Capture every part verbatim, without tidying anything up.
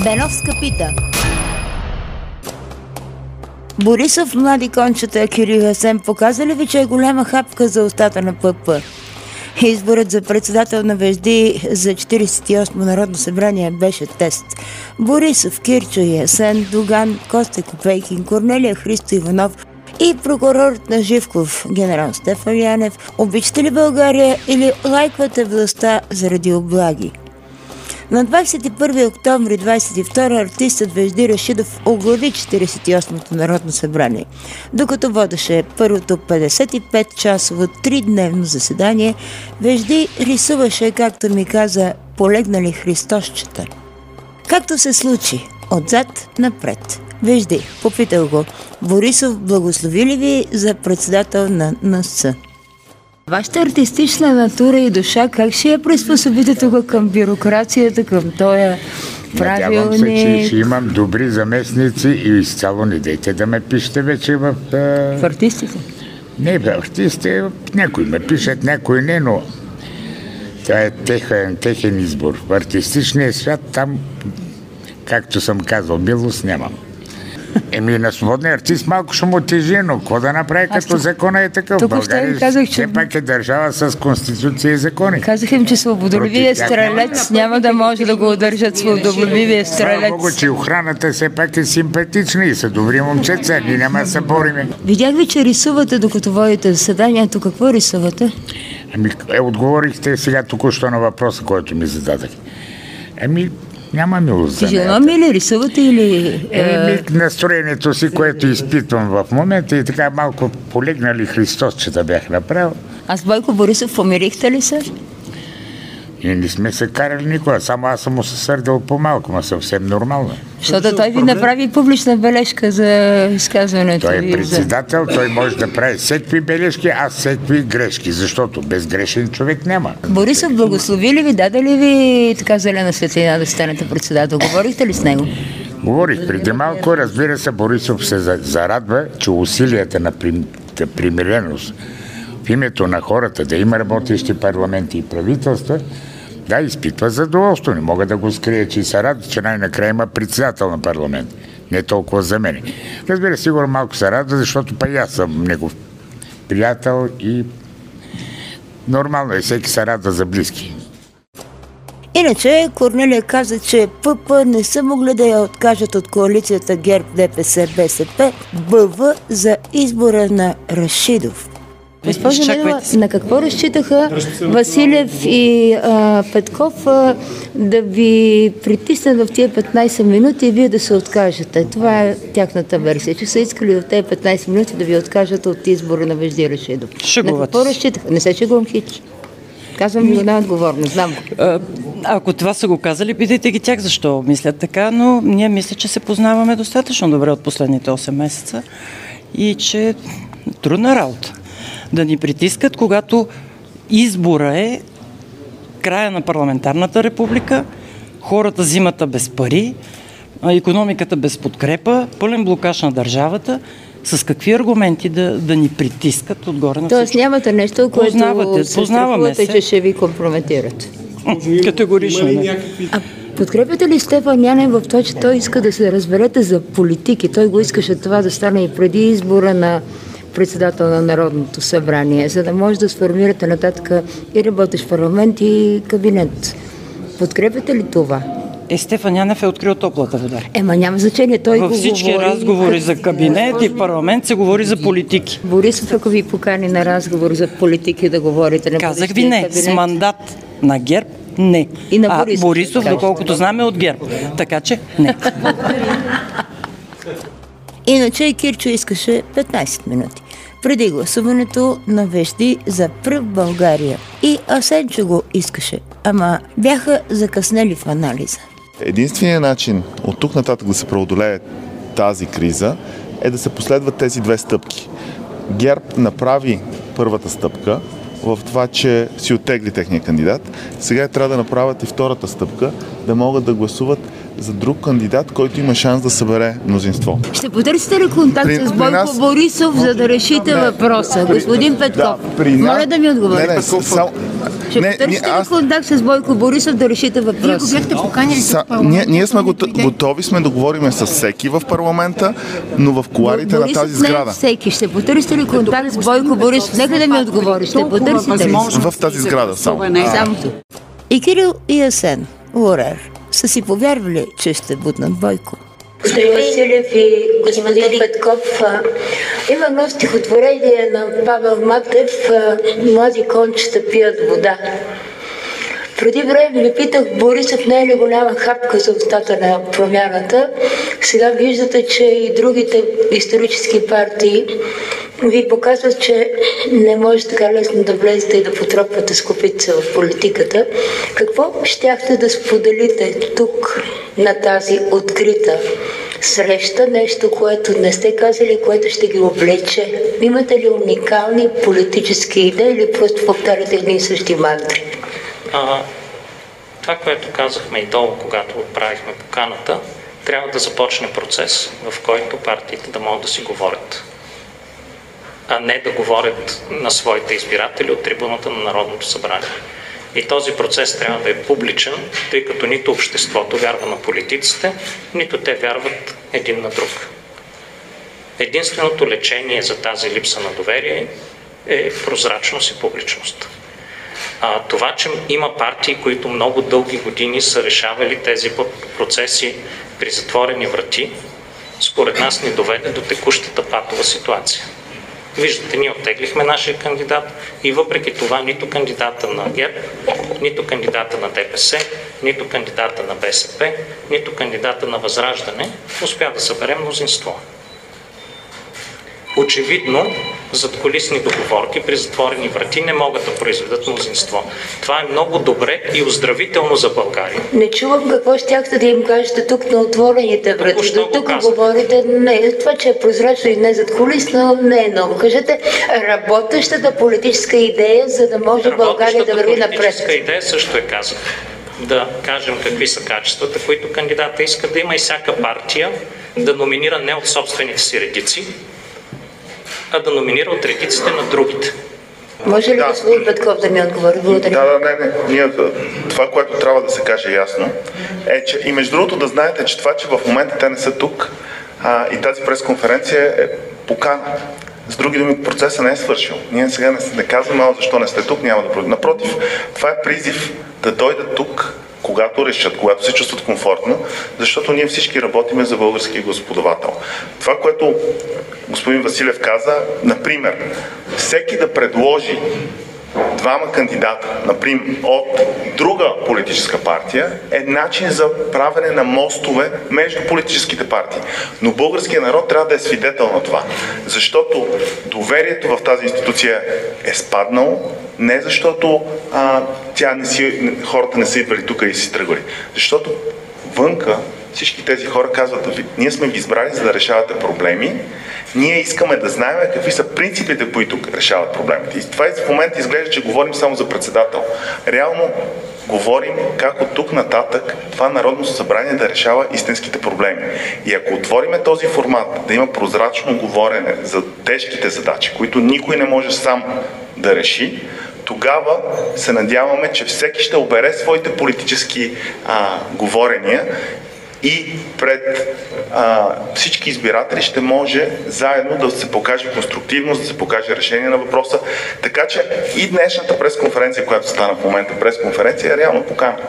Беновска пита. Борисов, млади кончета, Кирил и Асен показали ви, че е голяма хапка за устата на ПП. Изборът за председател на Вежди за четиридесет и осмо Народно събрание беше тест. Борисов, Кирчо и Асен, Доган, Костя Копейкин, Корнелия Христо Иванов и прокурорът на Живков, генерал Стефан Янев, обичате ли България или лайквате властта заради облаги? На двадесет и първи октомври двадесет и втора артистът Вежди Рашидов оглави четиридесет и осмото Народно събрание. Докато водеше първото петдесет и пет часово тридневно заседание, Вежди рисуваше, както ми каза, полегнали христосчета. Както се случи, отзад напред. Вежди, попитал го, Борисов благослови ли ви за председател на НС? Вашата артистична натура и душа, как ще я приспособите тук към бюрокрацията, към този правилник? Надявам се, че ще имам добри заместници и изцяло не дейте да ме пишете вече в... В артистите? Не, в артистите, някои ме пишат, някои не, но това е техен, техен избор. В артистичния свят там, както съм казал, милост нямам. Еми на свободния артист малко ще му тежи, но какво да направи, като тук, закона е такъв? В България казах, че... все пак е държава с конституция и закони. Казах им, че свободолюбивия стрелец няма да може да го удържат свободолюбивия стрелец. Много, че охраната все пак е симпатична и са добри момчеца, ние няма да се бориме. Видях ви, че рисувате докато водите заседанието. Какво рисувате? Ами, е, отговорихте сега току-що на въпроса, който ми зададах. Ами, няма милост за нея. Физиономи ли рисувате или... Еми, настроението си, което изпитвам в момента и така малко полегнали христосчета бях направил. А с Бойко Борисов помирихте ли се? И не сме се карали никога, само аз съм му се сърдил по-малко, но съвсем нормално. Защото той ви направи публична бележка за изказването. Той е председател, той може да прави всеки бележки, аз всеки грешки, защото безгрешен човек няма. Борисов благослови ли ви, даде ли ви така зелена светлина да станете председател? Говорихте ли с него? Говорих преди малко, разбира се, Борисов се зарадва, че усилията на примиреност в името на хората, да има работещи парламенти и правителства, да, изпитва задоволство. Не мога да го скрия, че се радва, че най-накрая има председател на парламент. Не толкова за мен. Разбира се, сигурно малко се радва, защото па и аз съм негов приятел и нормално е, всеки се радва за близки. Иначе Корнелия каза, че ПП не са могли да я откажат от коалицията ГЕРБ, ДПС, БСП, БВ за избора на Рашидов. Госпожо Нинова, на какво разчитаха Василев и а, Петков а, да ви притиснат в тия петнайсет минути и вие да се откажете? Това е тяхната версия, че са искали в тези петнайсет минути да ви откажат от избора на Вежди Рашидов. На какво разчитаха? Не се шегувам, хич. Казвам ви го най-отговорно, знам го. А, ако това са го казали, питайте ги тях защо мислят така, но ние мисля, че се познаваме достатъчно добре от последните осем месеца и че трудна работа. Да ни притискат, когато избора е края на парламентарната република, хората зимата без пари, икономиката без подкрепа, пълен блокаж на държавата. С какви аргументи да, да ни притискат отгоре на всичко? Тоест нямате нещо, което Познавате, се страхувате, че ще ви компрометират. Категорично не. А подкрепяте ли Стефан Янев в това, че той иска да се разберете за политики? Той го искаше това да стане и преди избора на председател на Народното събрание, за да може да сформирате нататък и работещ парламент и кабинет. Подкрепяте ли това? Е, Стефан Янев е открил топлата вода. Ема няма значение, той Във всички говори, разговори за кабинет и парламент се говори за политики. Борисов, ако ви покани на разговор за политики да говорите на Казах ви не, кабинет. С мандат на ГЕРБ не. И на а Борисов, Борисов, доколкото знаме, от ГЕРБ. Така че не. Иначе и Кирчо искаше петнайсет минути. Преди гласуването на Вежди за пръв България. И Асенчо го искаше, ама бяха закъснели в анализа. Единственият начин от тук нататък да се преодолее тази криза е да се последват тези две стъпки. ГЕРБ направи първата стъпка в това, че си оттегли техния кандидат. Сега трябва да направят и втората стъпка, да могат да гласуват за друг кандидат, който има шанс да събере мнозинство. Ще потърсите ли контакт При, с Бойко нас... Борисов, за да решите не, въпроса? При, Господин Петков, да, при нас... моля да ми отговорите. Не, не, сам... Ще не, потърсите аз... ли контакт с Бойко Борисов да решите въпроса? Вие го бяхте поканили Са... ние, ние сме готови, готови сме да говорим с всеки в парламента, но в кулоарите на тази сграда. Не всеки. Ще потърсите ли контакт с Бойко Борисов? Нека да ми отговори. Ще потърсите ли? В тази сграда само. Само. И Кирил и Асен Лорер са си повярвали, че ще бутнат Бойко. Господин Василев и господин Петков, има едно стихотворение на Павел Матев "Млади кончета пият вода". Преди време ви питах, Борисов не е ли голяма хапка за устата на промяната? Сега виждате, че и другите исторически партии ви показват, че не може така лесно да влезете и да потропвате скопица в политиката. Какво щяхте да споделите тук на тази открита среща? Нещо, което не сте казали, което ще ги облече? Имате ли уникални политически идеи или просто повтаряте едни и същи мантри? А, това, което казахме и долу, когато отправихме поканата, трябва да започне процес, в който партиите да могат да си говорят, а не да говорят на своите избиратели от трибуната на Народното събрание. И този процес трябва да е публичен, тъй като нито обществото вярва на политиците, нито те вярват един на друг. Единственото лечение за тази липса на доверие е прозрачност и публичност. А, това, че има партии, които много дълги години са решавали тези процеси при затворени врати, според нас ни доведе до текущата патова ситуация. Виждате, ние оттеглихме нашия кандидат и въпреки това нито кандидата на ГЕРБ, нито кандидата на ДПС, нито кандидата на БСП, нито кандидата на Възраждане успя да събере мнозинство. Очевидно, задкулисни договорки при затворени врати не могат да произведат мнозинство. Това е много добре и оздравително за България. Не чувам какво щяхте да им кажете тук на отворените врати. До тук говорите, не, това, че е прозрачно и не задкулисно, не е много. Кажете, работещата политическа идея, за да може България да върви напред. Политическа идея също е казана. Да кажем какви са качествата, които кандидата иска да има, и всяка партия да номинира не от собствените си редици, а да номинира от редиците на другите. Може ли да, господин Петков да ми отговори? Благодаря. Да, да, не, не. Ние, това, което трябва да се каже ясно, е, че и между другото да знаете, че това, че в момента те не са тук а, и тази пресконференция е покана. С други думи, процесът не е свършил. Ние сега не, не казваме, а защо не сте тук, няма да продължим. Напротив, това е призив да дойдат тук, когато решат, когато се чувстват комфортно, защото ние всички работиме за българския господавател. Това, което господин Василев каза, например, всеки да предложи двама кандидата, например, от друга политическа партия, е начин за правене на мостове между политическите партии. Но българският народ трябва да е свидетел на това, защото доверието в тази институция е спаднало, не защото а, тя не си, хората не са идвали тук и си тръгвали, защото вънка всички тези хора казват, ние сме ви избрали за да решавате проблеми, ние искаме да знаем какви са принципите, които решават проблемите. И това в момента изглежда, че говорим само за председател. Реално говорим как от тук нататък това Народно събрание да решава истинските проблеми. И ако отвориме този формат, да има прозрачно говорене за тежките задачи, които никой не може сам да реши, тогава се надяваме, че всеки ще обере своите политически а, говорения и пред а, всички избиратели ще може заедно да се покаже конструктивност, да се покаже решение на въпроса. Така че и днешната пресконференция, която стана в момента пресконференция, е реално покана.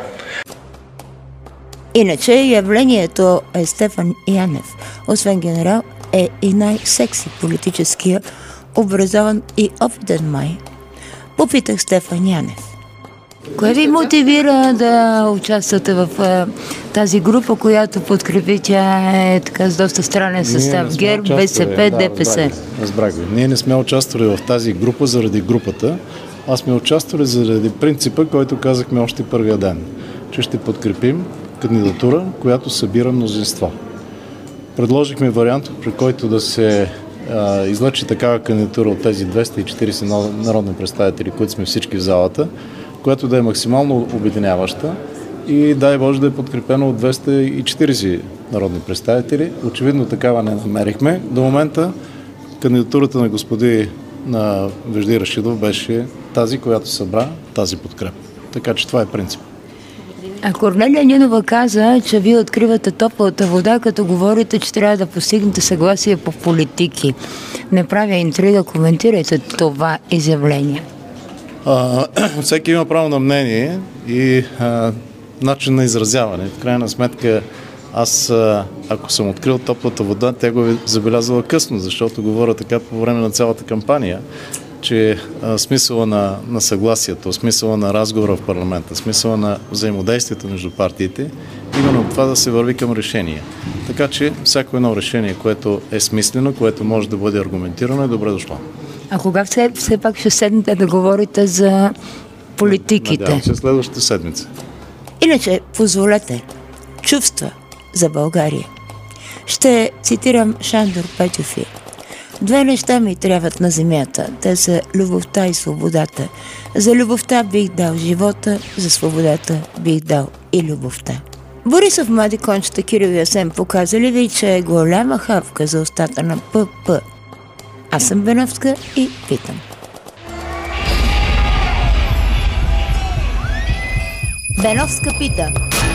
Иначе явлението е Стефан Янев. Освен генерал, е и най-секси политическия, образован и опитен май. Попитах Стефан Янев. Кое ви мотивира да участвате в а, тази група, която подкрепи, тя е така с доста странен състав? ГЕРБ, БСП, да, ДПС. Разбрах ви. Ние не сме участвали в тази група заради групата, а сме участвали заради принципа, който казахме още първия ден, че ще подкрепим кандидатура, която събира мнозинство. Предложихме вариант, при който да се а, излъчи такава кандидатура от тези двеста и четирийсет народни представители, които сме всички в залата, която да е максимално обединяваща и дай Боже да е подкрепено от двеста и четирийсет народни представители. Очевидно такава не намерихме. До момента кандидатурата на господи на Вежди Рашидов беше тази, която събра тази подкрепа. Така че това е принцип. А Корнелия Нинова каза, че вие откривате топлата вода, като говорите, че трябва да постигнете съгласие по политики. Не правя интрига, коментирайте това изявление. А, всеки има право на мнение и а, начин на изразяване. В крайна сметка, аз, а, ако съм открил топлата вода, тя го е забелязала късно, защото говоря така по време на цялата кампания, че а, смисъла на, на съгласието, смисъла на разговора в парламента, смисъла на взаимодействието между партиите, именно това да се върви към решение. Така че всяко едно решение, което е смислено, което може да бъде аргументирано, е добре дошло. А кога все, все пак ще седнете да говорите за политиките? Надявам се следващата седмица. Иначе, позволете, чувства за България. Ще цитирам Шандор Петьофи. Две неща ми трябват на земята. Те са любовта и свободата. За любовта бих дал живота, за свободата бих дал и любовта. Борисов, млади кончета, Кирил и Асен показали ви, че е голяма хавка за устата на ПП. Аз съм Беновска и питам. Беновска пита.